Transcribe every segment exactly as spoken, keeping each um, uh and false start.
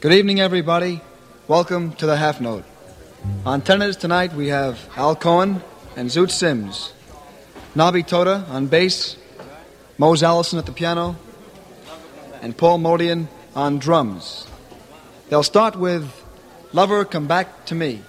Good evening, everybody. Welcome to the Half Note. On tenors tonight, we have Al Cohen and Zoot Sims. Nabi Toda on bass, Mose Allison at the piano, and Paul Modian on drums. They'll start with Lover Come Back to Me.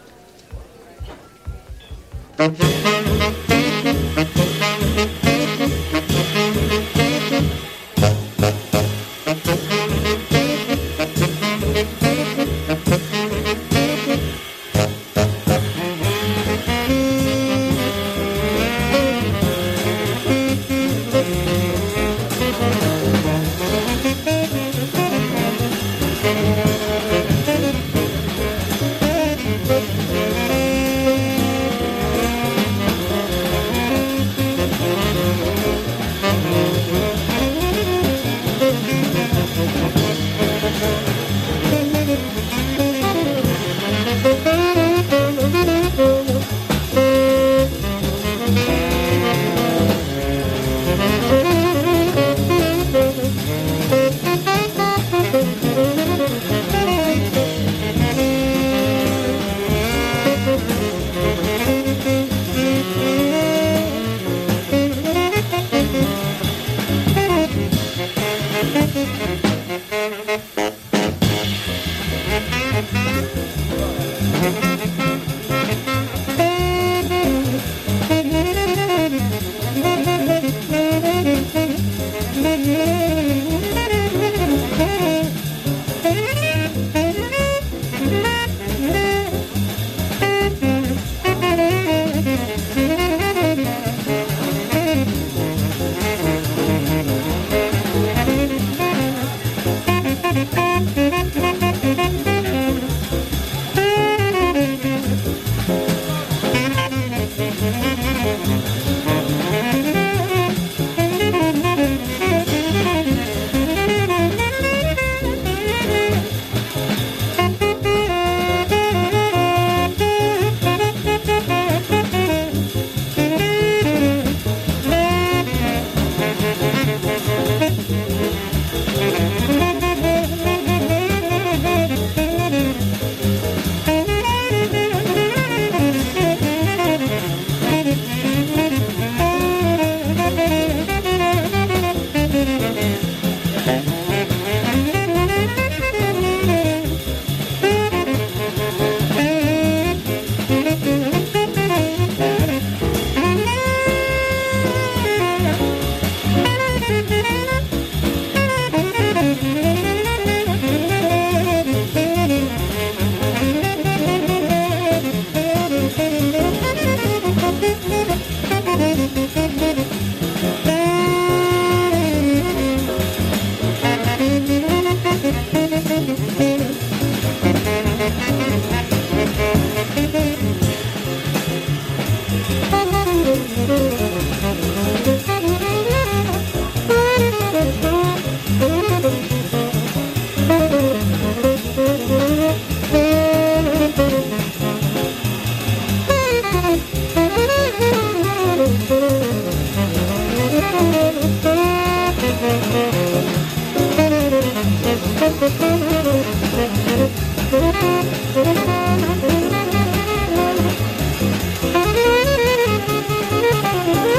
Thank you.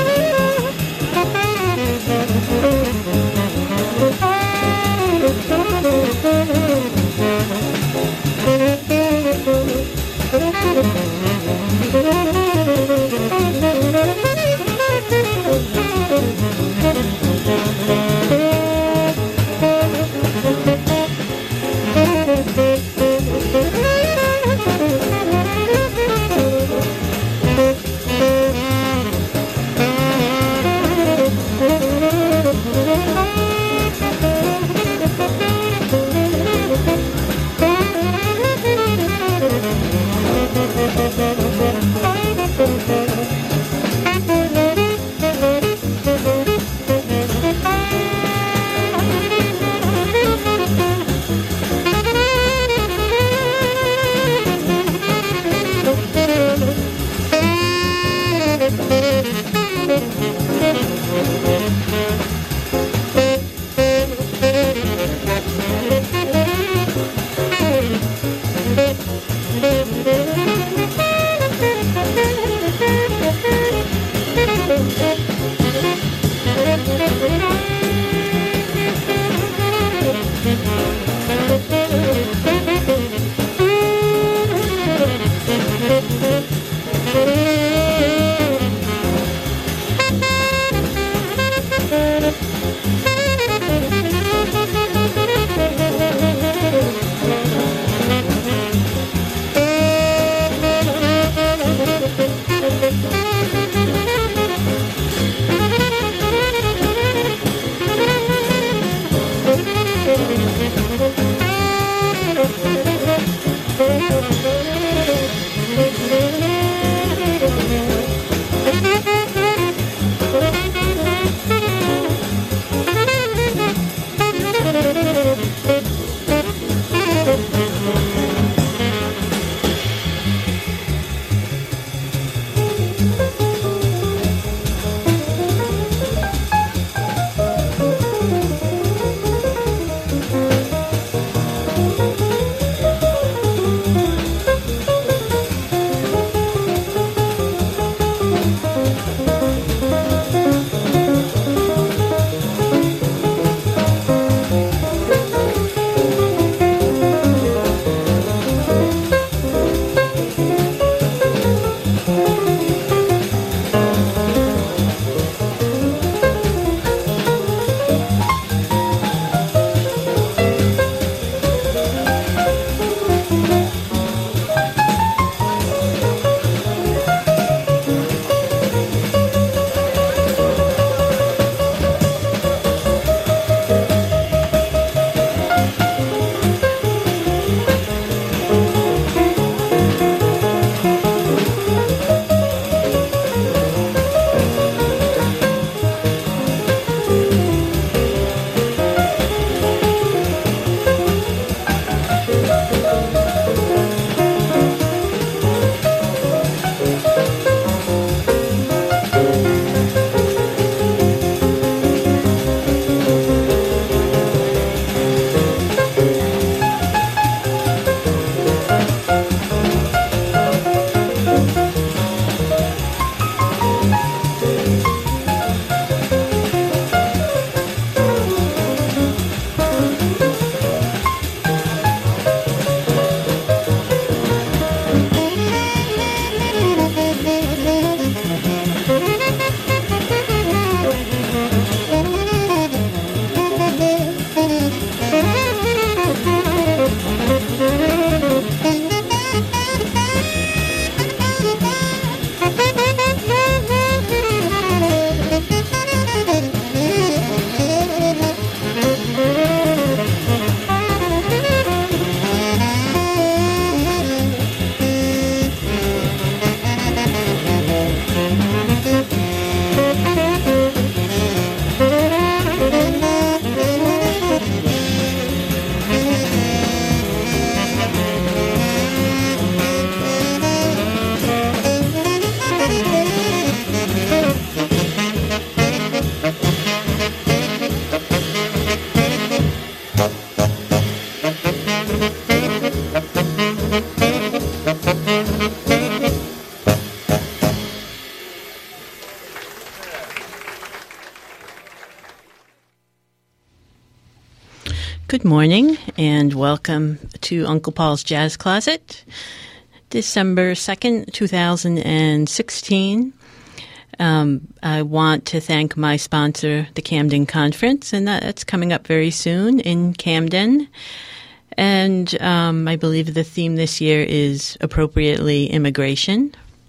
Good morning, and welcome to Uncle Paul's Jazz Closet, December second, two thousand sixteen. Um, I want to thank my sponsor, the Camden Conference, and that's coming up very soon in Camden. And um, I believe the theme this year is appropriately immigration.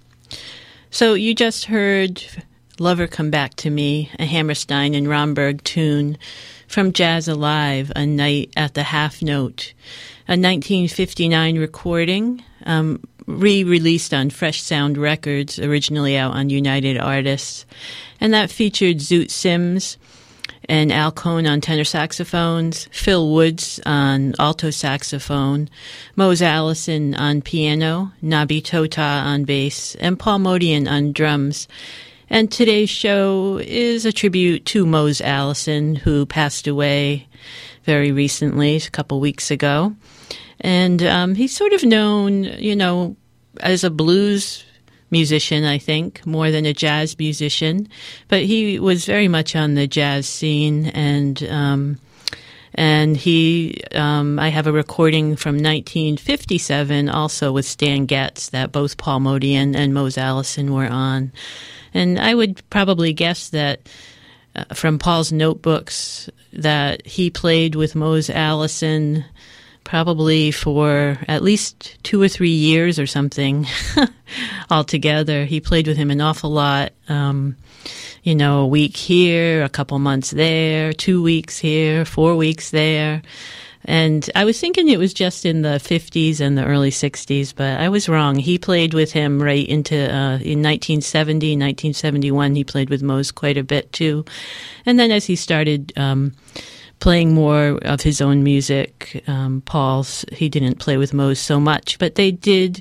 So you just heard Lover Come Back to Me, a Hammerstein and Romberg tune from Jazz Alive, A Night at the Half Note, a nineteen fifty-nine recording, um, re-released on Fresh Sound Records, originally out on United Artists. And that featured Zoot Sims and Al Cohn on tenor saxophones, Phil Woods on alto saxophone, Mose Allison on piano, Nabi Tota on bass, and Paul Motian on drums. And today's show is a tribute to Mose Allison, who passed away very recently, a couple weeks ago. And um, he's sort of known, you know, as a blues musician, I think, more than a jazz musician. But he was very much on the jazz scene, and um, and he, um, I have a recording from nineteen fifty-seven, also with Stan Getz, that both Paul Motian and Mose Allison were on. And I would probably guess that uh, from Paul's notebooks that he played with Mose Allison probably for at least two or three years or something altogether. He played with him an awful lot, um, you know, a week here, a couple months there, two weeks here, four weeks there. And I was thinking it was just in the fifties and the early sixties, but I was wrong. He played with him right into, uh, in nineteen seventy, nineteen seventy-one, he played with Mose quite a bit too. And then as he started um, playing more of his own music, um, Paul's, he didn't play with Mose so much, but they did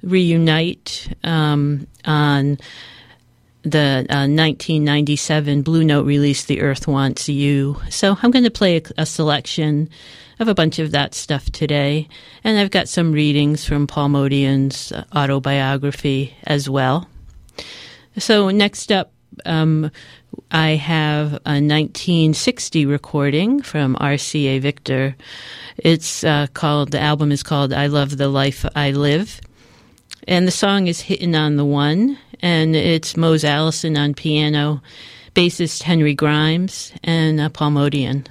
reunite um, on the uh, nineteen ninety-seven Blue Note release, The Earth Wants You. So I'm going to play a, a selection of a bunch of that stuff today. And I've got some readings from Paul Motian's autobiography as well. So next up, um, I have a nineteen sixty recording from R C A Victor. It's uh, called, the album is called I Love the Life I Live. And the song is Hittin' on the One. And it's Mose Allison on piano, bassist Henry Grimes, and uh, Paul Motian.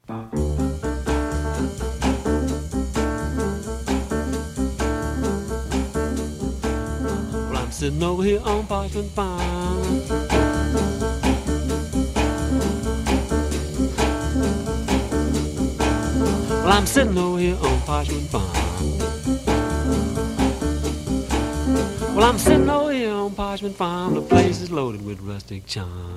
Well, I'm sitting over here on Parchment Farm. Well, I'm sitting over here on Parchment Farm. Well, I'm sitting over here on Parchment Farm. The place is loaded with rustic charm.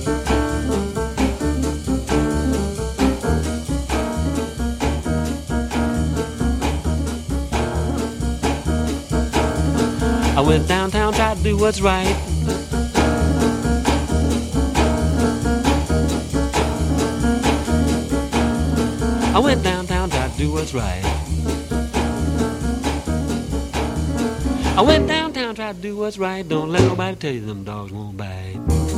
I went downtown, tried to do what's right. I went downtown, tried to do what's right. I went downtown, tried to do what's right. Don't let nobody tell you them dogs won't bite.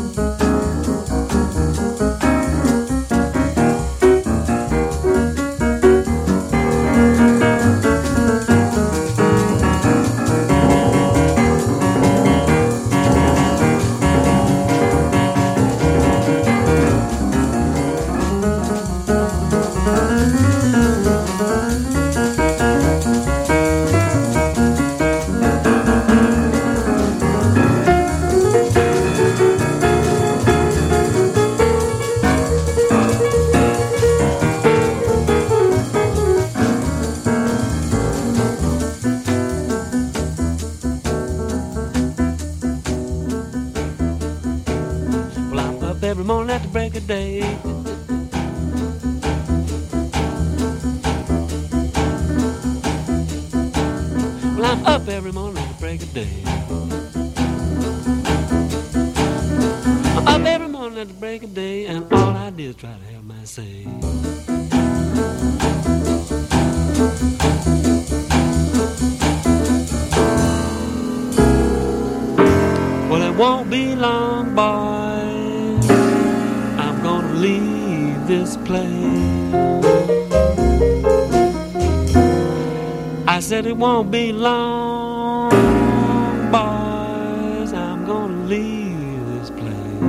Every morning at the break of day. Well, I'm up every morning at the break of day. I'm up every morning at the break of day, and all I do is try to help my say. Well, it won't be long, boy, gonna leave this place. I said it won't be long, boys, I'm gonna leave this place.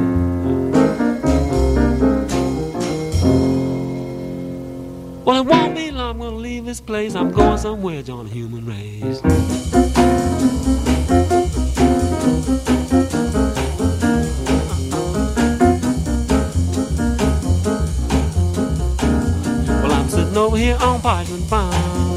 Well, it won't be long, I'm gonna leave this place. I'm going somewhere, join the human race. Over here on Parchment Farm.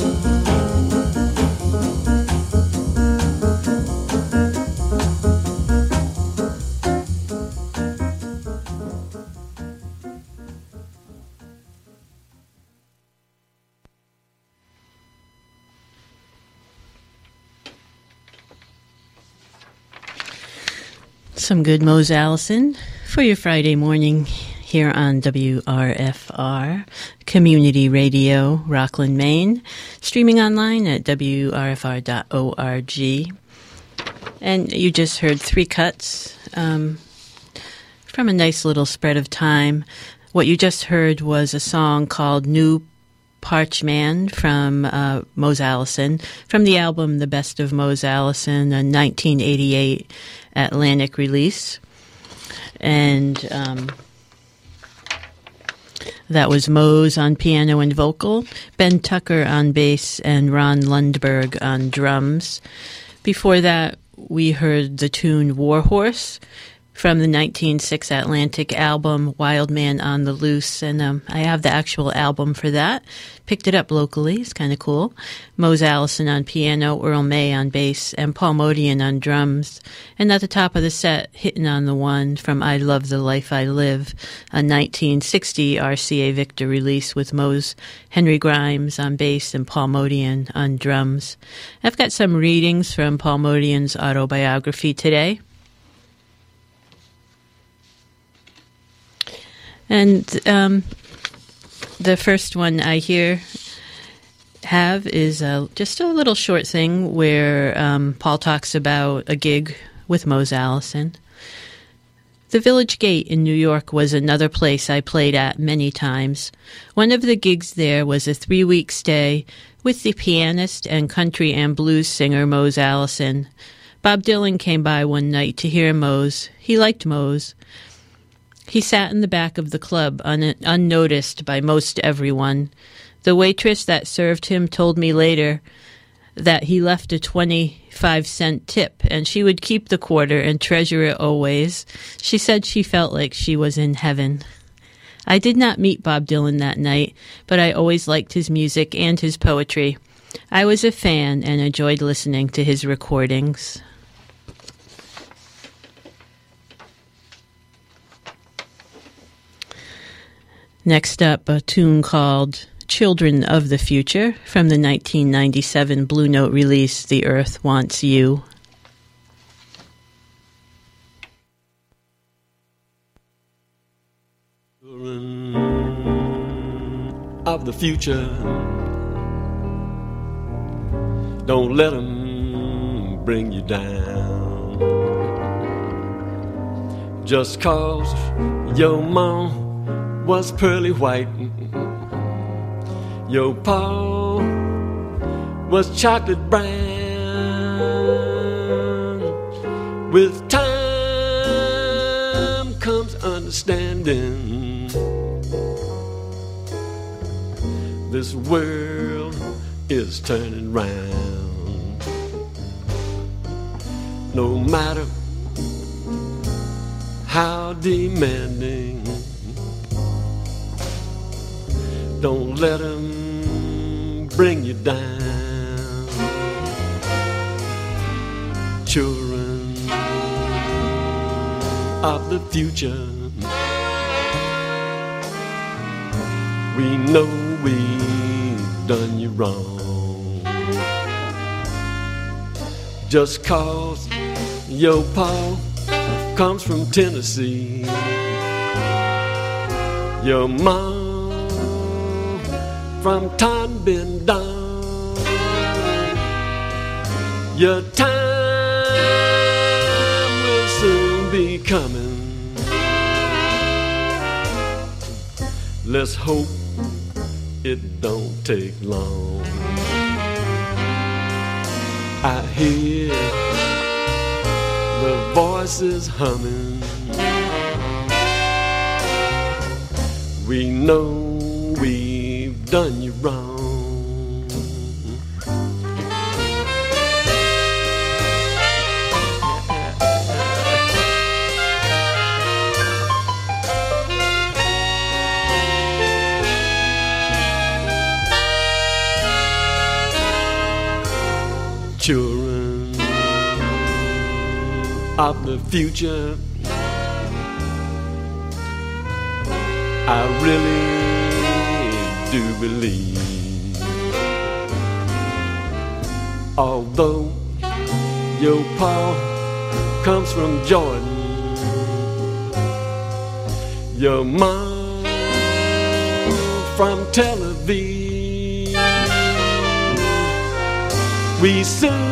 Some good Mose Allison for your Friday morning here on W R F R, Community Radio, Rockland, Maine, streaming online at W R F R dot org. And you just heard three cuts um, from a nice little spread of time. What you just heard was a song called New Parchman from uh, Mose Allison, from the album The Best of Mose Allison, a nineteen eighty-eight Atlantic release. And um, that was Mose on piano and vocal, Ben Tucker on bass, and Ron Lundberg on drums. Before that, we heard the tune Warhorse from the nineteen oh six Atlantic album Wild Man on the Loose, and um, I have the actual album for that. Picked it up locally. It's kind of cool. Mose Allison on piano, Earl May on bass, and Paul Motian on drums. And at the top of the set, hitting on the one from I Love the Life I Live, a nineteen sixty R C A Victor release with Mose Henry Grimes on bass and Paul Motian on drums. I've got some readings from Paul Motian's autobiography today. And um, the first one I hear have is uh, just a little short thing where um, Paul talks about a gig with Mose Allison. The Village Gate in New York was another place I played at many times. One of the gigs there was a three-week stay with the pianist and country and blues singer Mose Allison. Bob Dylan came by one night to hear Mose. He liked Mose. He sat in the back of the club, un- unnoticed by most everyone. The waitress that served him told me later that he left a twenty-five cent tip, and she would keep the quarter and treasure it always. She said she felt like she was in heaven. I did not meet Bob Dylan that night, but I always liked his music and his poetry. I was a fan and enjoyed listening to his recordings. Next up, a tune called Children of the Future from the nineteen ninety-seven Blue Note release, The Earth Wants You. Children of the future, don't let them bring you down. Just cause your mom was pearly white, your pa was chocolate brown. With time comes understanding. This world is turning round. No matter how demanding, don't let them bring you down. Children of the future, we know we've done you wrong. Just cause your pa comes from Tennessee, your mom from Tonbin down, your time will soon be coming. Let's hope it don't take long. I hear the voices humming. We know we've done you wrong. Children of the future, I really do believe, although your pa comes from Jordan, your mom from Tel Aviv, we soon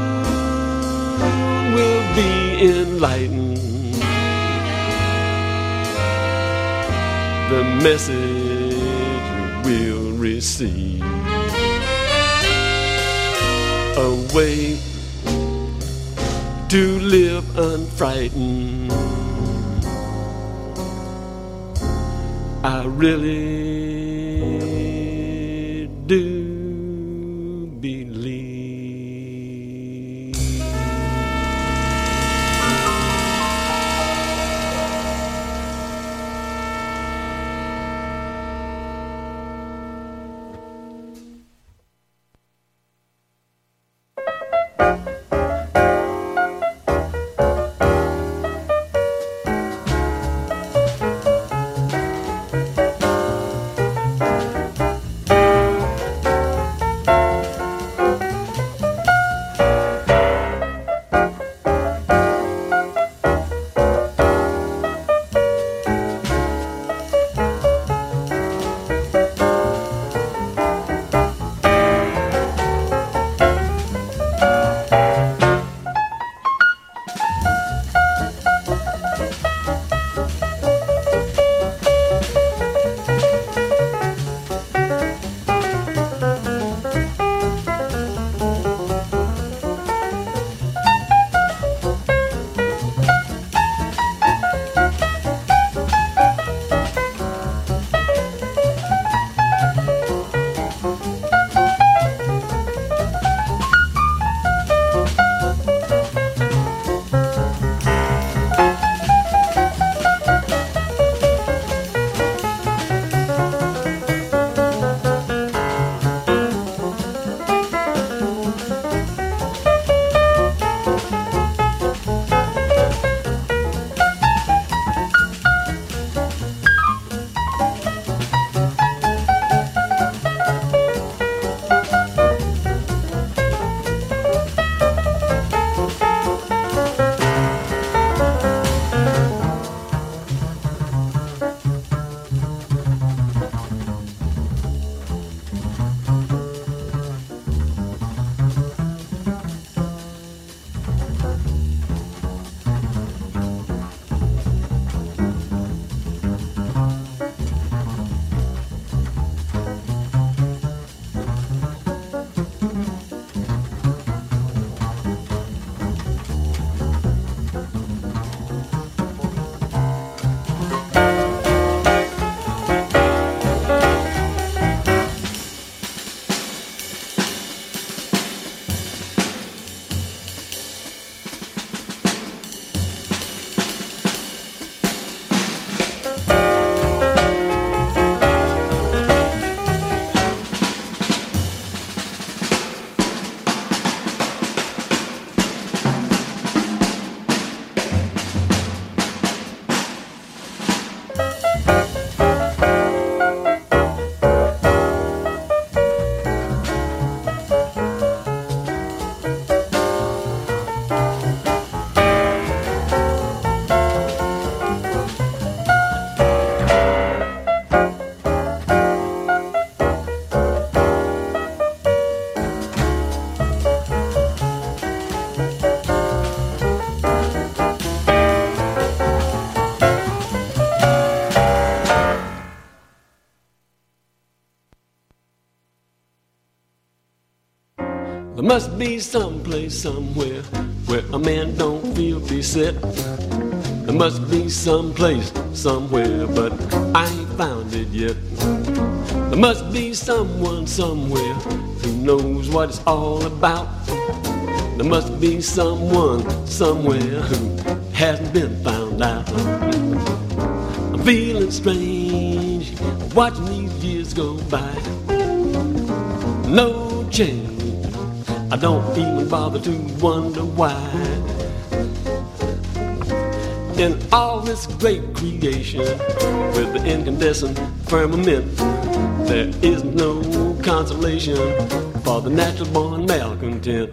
will be enlightened. The message we'll receive, a way to live unfrightened. I really do believe. There must be some place somewhere where a man don't feel beset. There must be some place somewhere, but I ain't found it yet. There must be someone somewhere who knows what it's all about. There must be someone somewhere who hasn't been found out. I'm feeling strange, watching these years go by. No change, I don't even bother to wonder why. In all this great creation, with the incandescent firmament, there is no consolation for the natural born malcontent.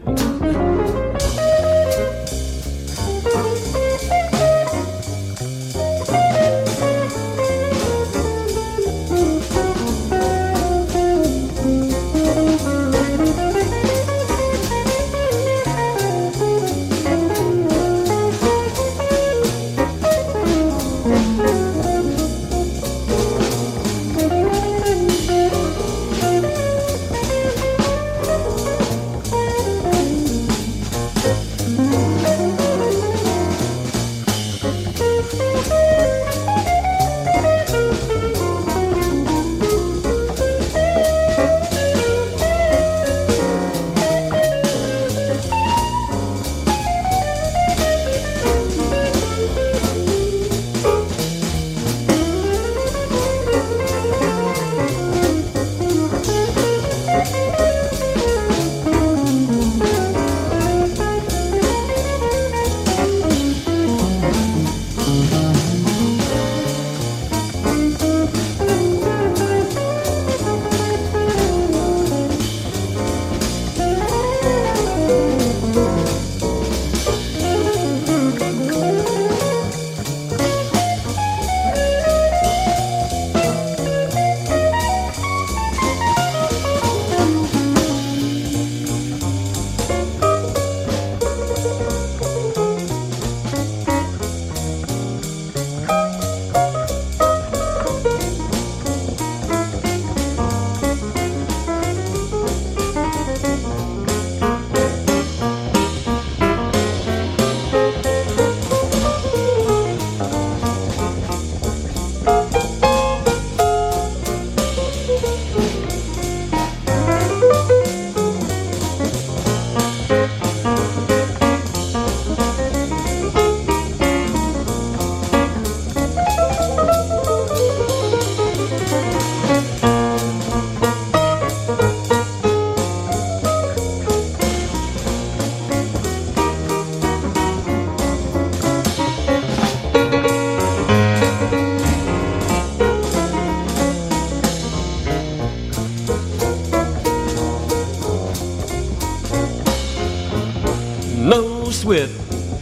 With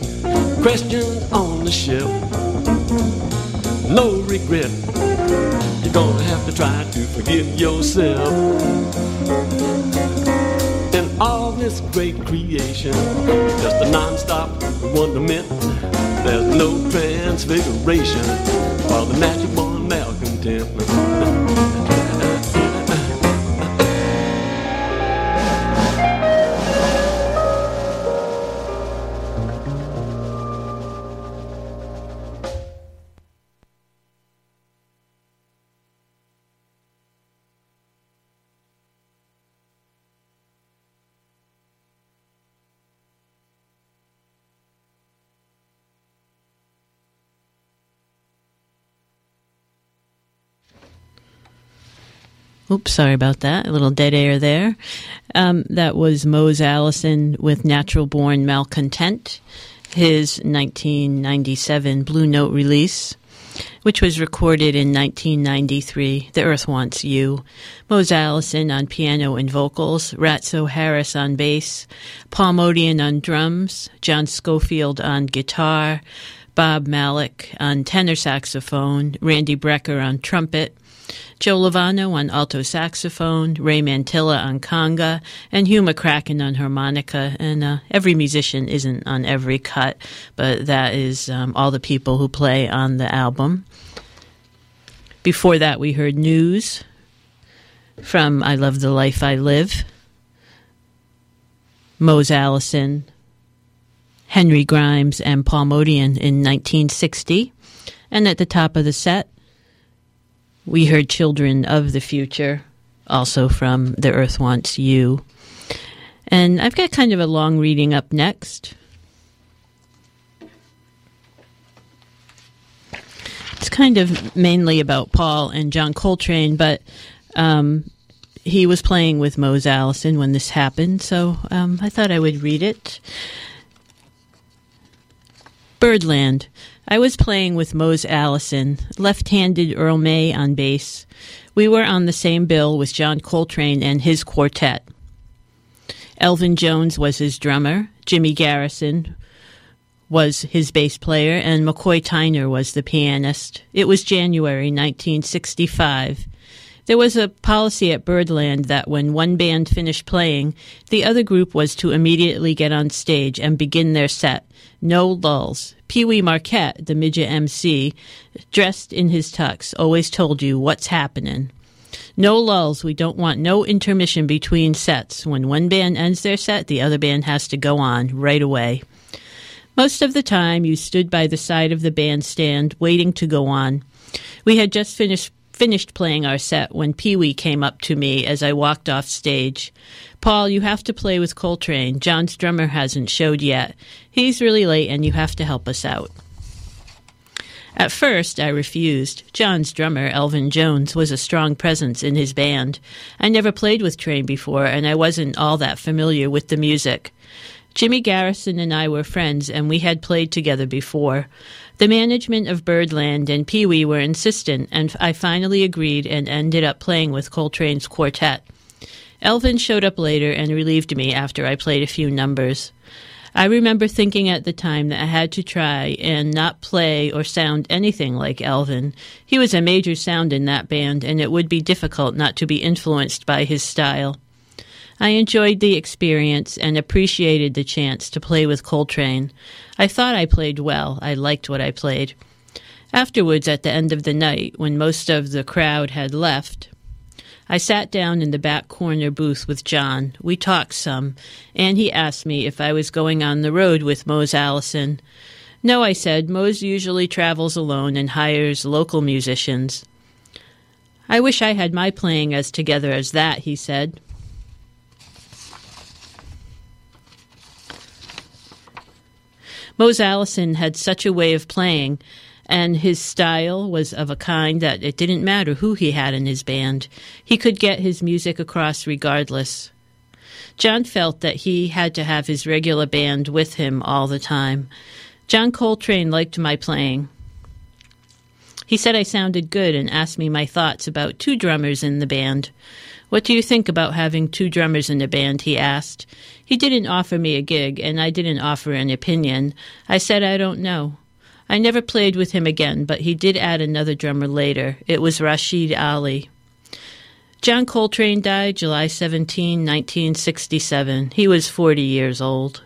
questions on the ship, no regret. You're gonna have to try to forgive yourself. In all this great creation, just a non-stop wonderment. There's no transfiguration for the natural born malcontent. Oops, sorry about that. A little dead air there. Um, that was Mose Allison with Natural Born Malcontent, his nineteen ninety-seven Blue Note release, which was recorded in nineteen ninety-three, The Earth Wants You. Mose Allison on piano and vocals, Ratso Harris on bass, Paul Modian on drums, John Schofield on guitar, Bob Malik on tenor saxophone, Randy Brecker on trumpet, Joe Lovano on alto saxophone, Ray Mantilla on conga, and Hugh McCracken on harmonica. And uh, every musician isn't on every cut, but that is um, all the people who play on the album. Before that, we heard News from I Love the Life I Live. Mose Allison, Henry Grimes, and Paul Motian in nineteen sixty. And at the top of the set, we heard Children of the Future, also from The Earth Wants You. And I've got kind of a long reading up next. It's kind of mainly about Paul and John Coltrane, but um, he was playing with Mose Allison when this happened, so um, I thought I would read it. Birdland. I was playing with Mose Allison, left-handed Earl May on bass. We were on the same bill with John Coltrane and his quartet. Elvin Jones was his drummer, Jimmy Garrison was his bass player, and McCoy Tyner was the pianist. It was January nineteen sixty-five. There was a policy at Birdland that when one band finished playing, the other group was to immediately get on stage and begin their set. No lulls. Pee Wee Marquette, the midget M C, dressed in his tux, always told you what's happening. No lulls. We don't want no intermission between sets. When one band ends their set, the other band has to go on right away. Most of the time, you stood by the side of the bandstand, waiting to go on. We had just finished finished playing our set when Pee Wee came up to me as I walked off stage. Paul, you have to play with Coltrane. John's drummer hasn't showed yet. He's really late and you have to help us out. At first, I refused. John's drummer, Elvin Jones, was a strong presence in his band. I never played with Train before, and I wasn't all that familiar with the music. Jimmy Garrison and I were friends, and we had played together before. The management of Birdland and Pee Wee were insistent, and I finally agreed and ended up playing with Coltrane's quartet. Elvin showed up later and relieved me after I played a few numbers. I remember thinking at the time that I had to try and not play or sound anything like Elvin. He was a major sound in that band, and it would be difficult not to be influenced by his style. I enjoyed the experience and appreciated the chance to play with Coltrane. I thought I played well. I liked what I played. Afterwards, at the end of the night, when most of the crowd had left, I sat down in the back corner booth with John. We talked some, and he asked me if I was going on the road with Mose Allison. No, I said, Mose usually travels alone and hires local musicians. I wish I had my playing as together as that, he said. Mose Allison had such a way of playing, and his style was of a kind that it didn't matter who he had in his band. He could get his music across regardless. John felt that he had to have his regular band with him all the time. John Coltrane liked my playing. He said I sounded good and asked me my thoughts about two drummers in the band. What do you think about having two drummers in the band, he asked. He didn't offer me a gig, and I didn't offer an opinion. I said I don't know. I never played with him again, but he did add another drummer later. It was Rashid Ali. John Coltrane died July seventeenth, nineteen sixty-seven. He was forty years old.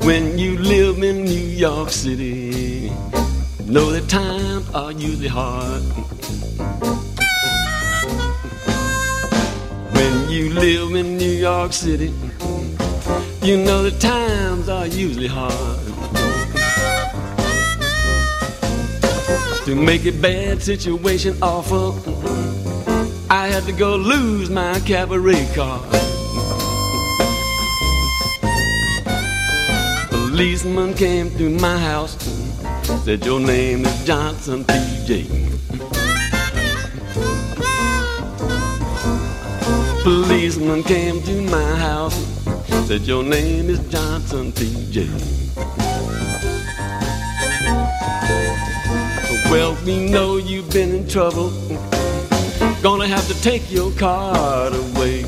When you live in New York City, know that times are usually hard. When you live in New York City, you know that times are usually hard. To make a bad situation awful, I had to go lose my cabaret card. Policeman came to my house, said your name is Johnson P J. Policeman came to my house, said your name is Johnson P J. Well, we know you've been in trouble, gonna have to take your card away.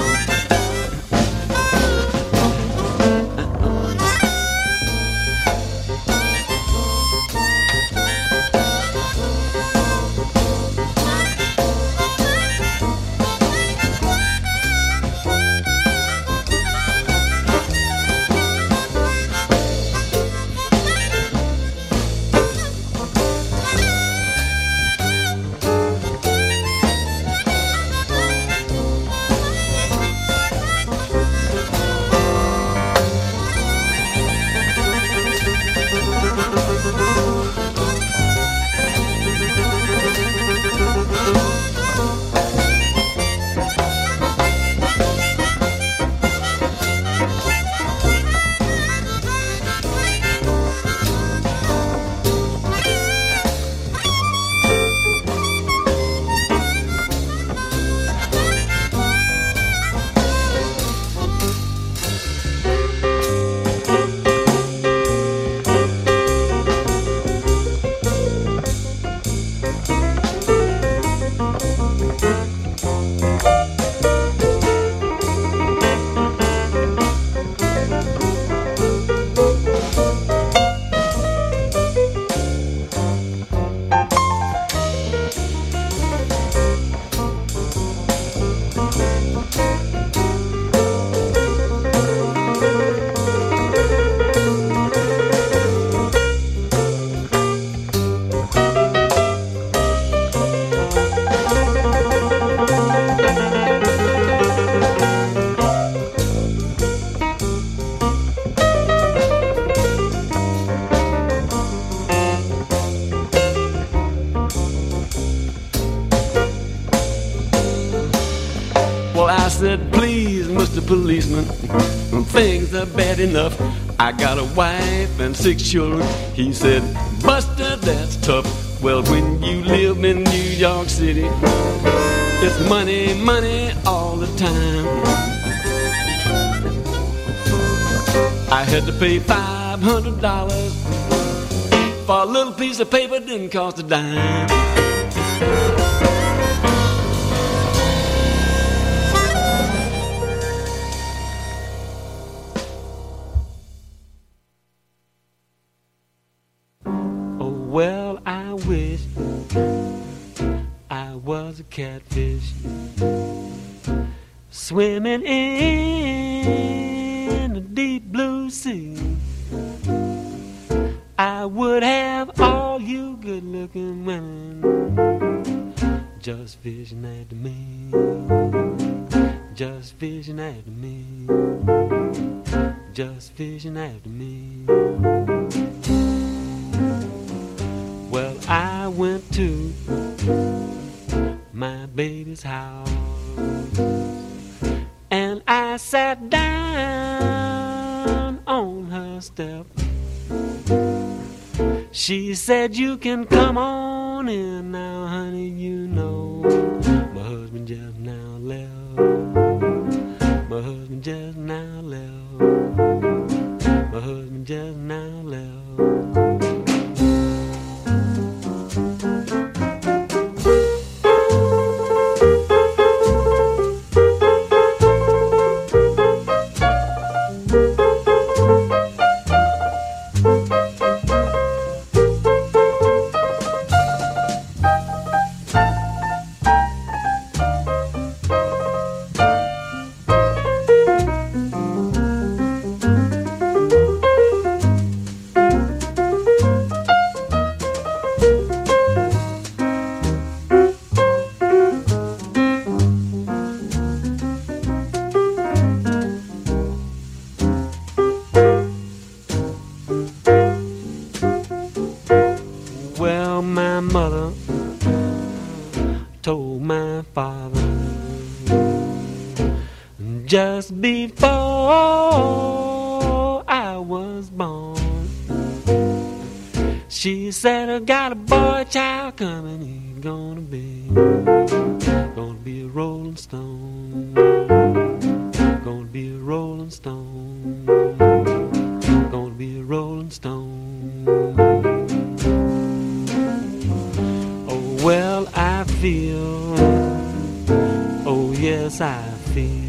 I said, please, Mister Policeman, things are bad enough. I got a wife and six children. He said, Buster, that's tough. Well, when you live in New York City, it's money, money all the time. I had to pay five hundred dollars for a little piece of paper, didn't cost a dime. Well, I wish I was a catfish swimming in the deep blue sea. I would have all you good-looking women just fishing at me, just fishing at me, just fishing at me. Well, I went to my baby's house and I sat down on her step. She said, you can come on in now, honey, you know my husband just now left. My husband just now left. My husband just now left. my father. Just before I was born, she said, I got a boy child coming, he's gonna be, gonna be a rolling stone, gonna be a rolling stone, gonna be a rolling stone. Oh, well, I feel, oh, yes, I feel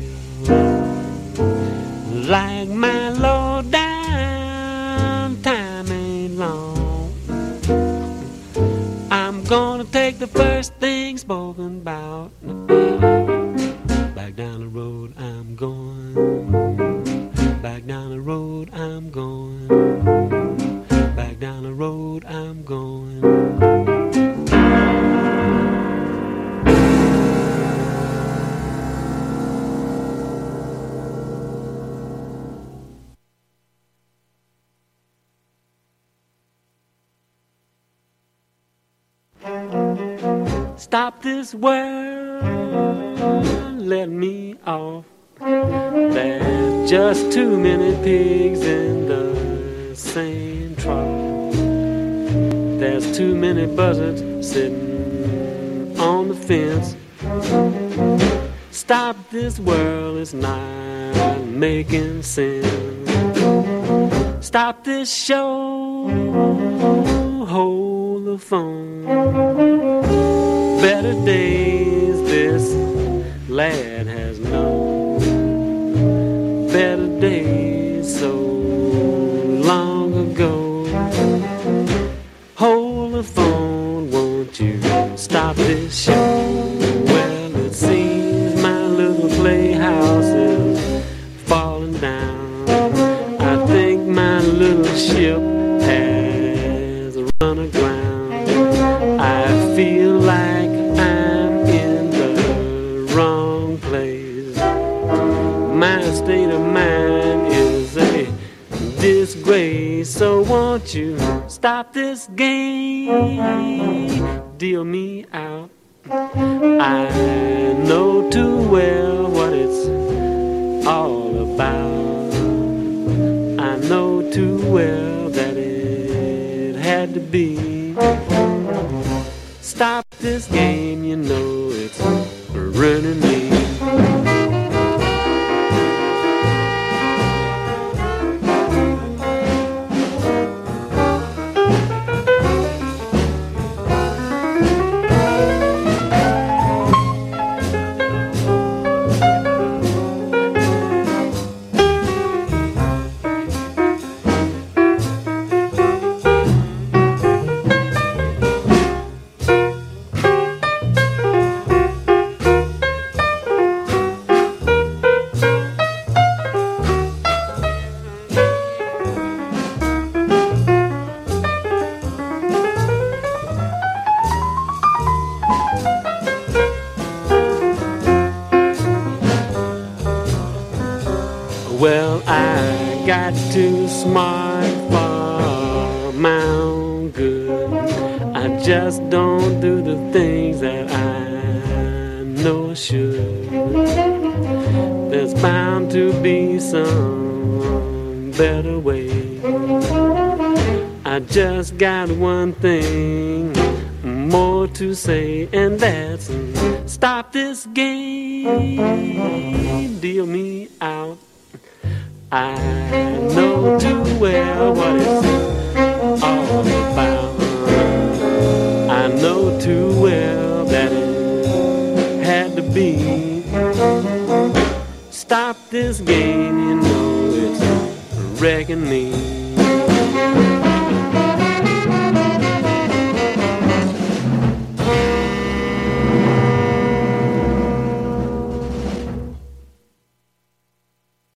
like my low down time ain't long. I'm gonna take the first thing spoken about. Back down the road I'm going. Back down the road I'm going. Back down the road I'm going. Stop this world, let me off. There's just too many pigs in the same trough. There's too many buzzards sitting on the fence. Stop this world, it's not making sense. Stop this show, hold the phone. Better days this lad has known. Better days so long ago. Hold the phone, won't you stop this show? Well, it seems my little playhouse is falling down. I think my little ship has run aground. I feel like I'm in the wrong place. My state of mind is a disgrace. So won't you stop this game? Deal me out. I know too well what it's all about. I know too well that it had to be. Stop this game, you know it's ruining me. Well, I got too smart for my own good. I just don't do the things that I know I should. There's bound to be some better way. I just got one thing more to say, and that's stop this game, deal me out. I know too well what it's all about. I know too well that it had to be. Stop this game, you know it's wrecking me.